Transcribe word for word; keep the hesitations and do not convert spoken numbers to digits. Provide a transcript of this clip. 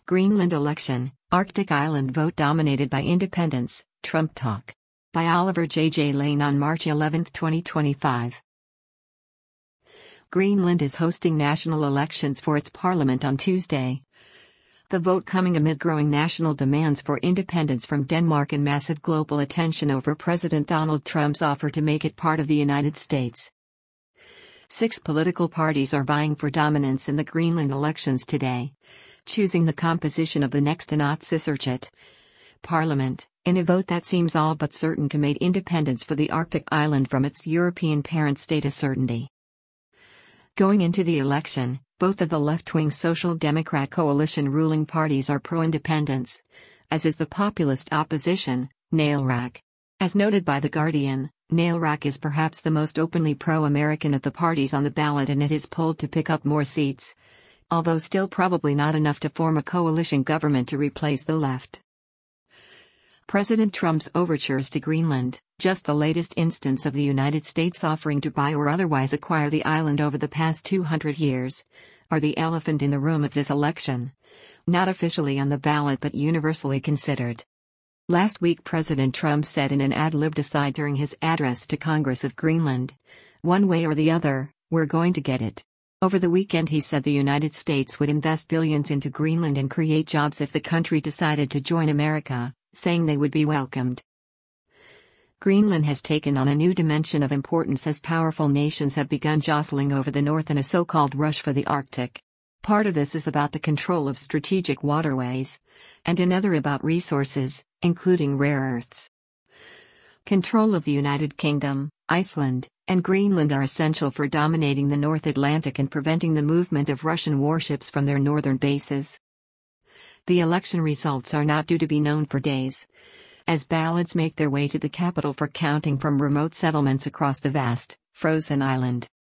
Greenland election, Arctic island vote dominated by independents, Trump talk. By Oliver J J Lane on March eleventh, twenty twenty-five. Greenland is hosting national elections for its parliament on Tuesday. The vote coming amid growing national demands for independence from Denmark and massive global attention over President Donald Trump's offer to make it part of the United States. Six political parties are vying for dominance in the Greenland elections today, choosing the composition of the next Inatsisartut parliament, in a vote that seems all but certain to make independence for the Arctic island from its European parent state a certainty. Going into the election, both of the left-wing Social Democrat coalition ruling parties are pro-independence, as is the populist opposition, Naalrak. As noted by The Guardian, Naalrak is perhaps the most openly pro-American of the parties on the ballot, and it is polled to pick up more seats, although still probably not enough to form a coalition government to replace the left. President Trump's overtures to Greenland, just the latest instance of the United States offering to buy or otherwise acquire the island over the past two hundred years, are the elephant in the room of this election, not officially on the ballot but universally considered. Last week President Trump said in an ad-libbed aside during his address to Congress of Greenland, "One way or the other, we're going to get it." Over the weekend he said the United States would invest billions into Greenland and create jobs if the country decided to join America, saying they would be welcomed. Greenland has taken on a new dimension of importance as powerful nations have begun jostling over the North in a so-called rush for the Arctic. Part of this is about the control of strategic waterways, and another about resources, including rare earths. Control of the United Kingdom, Iceland, and Greenland are essential for dominating the North Atlantic and preventing the movement of Russian warships from their northern bases. The election results are not due to be known for days, as ballots make their way to the capital for counting from remote settlements across the vast, frozen island.